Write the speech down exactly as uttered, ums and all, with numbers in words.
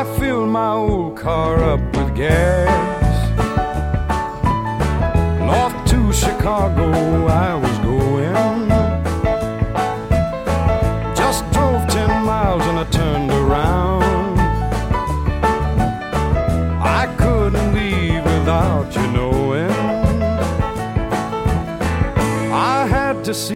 I filled my old car up with gas. North to Chicago I was going. Just drove ten miles and I turned around. I couldn't leave without you knowing. I had to see